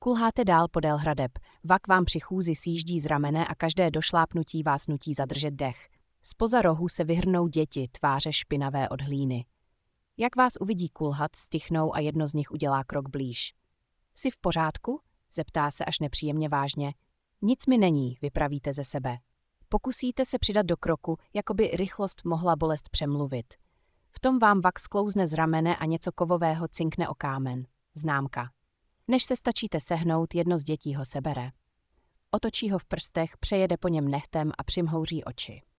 Kulháte dál podél hradeb, vak vám při chůzi sjíždí z ramene a každé došlápnutí vás nutí zadržet dech. Zpoza rohu se vyhrnou děti, tváře špinavé od hlíny. Jak vás uvidí kulhat, stichnou a jedno z nich udělá krok blíž. Jsi v pořádku? Zeptá se až nepříjemně vážně. Nic mi není, vypravíte ze sebe. Pokusíte se přidat do kroku, jako by rychlost mohla bolest přemluvit. V tom vám vak sklouzne z ramene a něco kovového cinkne o kámen. Známka. Než se stačíte sehnout, jedno z dětí ho sebere. Otočí ho v prstech, přejede po něm nehtem a přimhouří oči.